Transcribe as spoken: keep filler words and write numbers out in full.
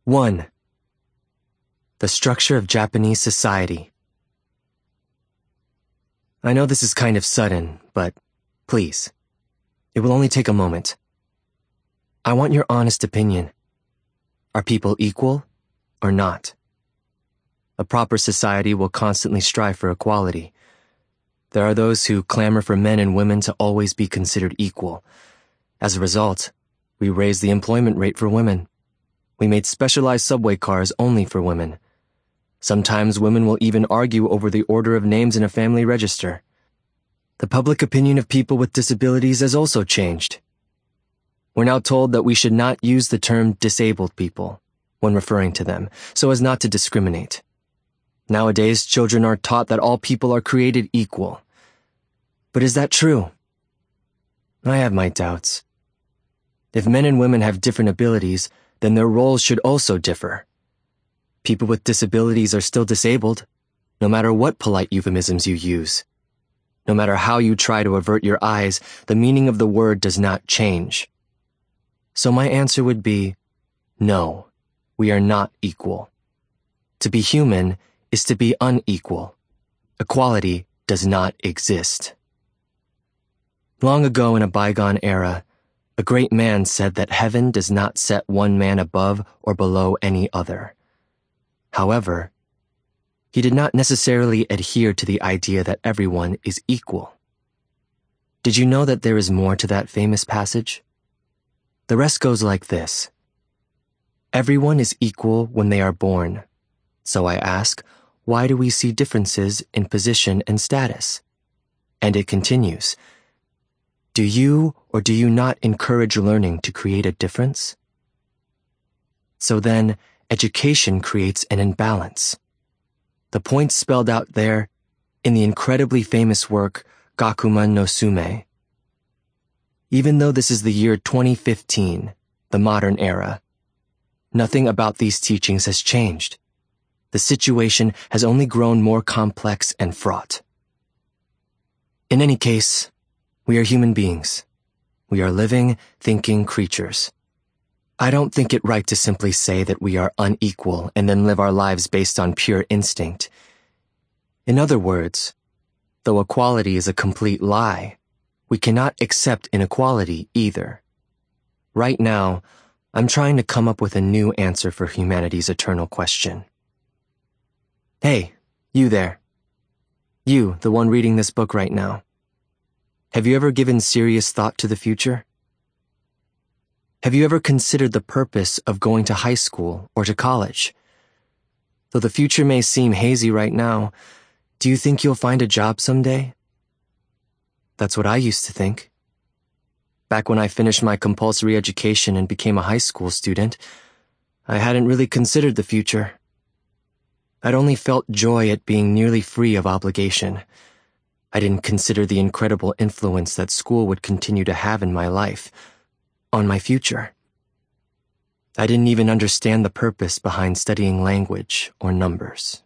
One. The structure of Japanese society. I know this is kind of sudden, but please, it will only take a moment. I want your honest opinion. Are people equal or not? A proper society will constantly strive for equality. There are those who clamor for men and women to always be considered equal. As a result, we raised the employment rate for women. We made specialized subway cars only for women. Sometimes women will even argue over the order of names in a family register. The public opinion of people with disabilities has also changed. We're now told that we should not use the term disabled people when referring to them, so as not to discriminate. Nowadays, children are taught that all people are created equal. But is that true? I have my doubts. If men and women have different abilities, then their roles should also differ. People with disabilities are still disabled, no matter what polite euphemisms you use. No matter how you try to avert your eyes, the meaning of the word does not change. So my answer would be, no, we are not equal. To be human is to be unequal. Equality does not exist. Long ago in a bygone era, a great man said that heaven does not set one man above or below any other. However, he did not necessarily adhere to the idea that everyone is equal. Did you know that there is more to that famous passage? The rest goes like this. Everyone is equal when they are born. So I ask, why do we see differences in position and status? And it continues. Do you or do you not encourage learning to create a difference? So then, education creates an imbalance. The point spelled out there in the incredibly famous work Gakuman no Sume. Even though this is the year twenty fifteen, the modern era, nothing about these teachings has changed. The situation has only grown more complex and fraught. In any case, we are human beings. We are living, thinking creatures. I don't think it right to simply say that we are unequal and then live our lives based on pure instinct. In other words, though equality is a complete lie, we cannot accept inequality either. Right now, I'm trying to come up with a new answer for humanity's eternal question. Hey, you there. You, the one reading this book right now. Have you ever given serious thought to the future? Have you ever considered the purpose of going to high school or to college? Though the future may seem hazy right now, do you think you'll find a job someday? That's what I used to think. Back when I finished my compulsory education and became a high school student, I hadn't really considered the future. I'd only felt joy at being nearly free of obligation. I didn't consider the incredible influence that school would continue to have in my life, on my future. I didn't even understand the purpose behind studying language or numbers.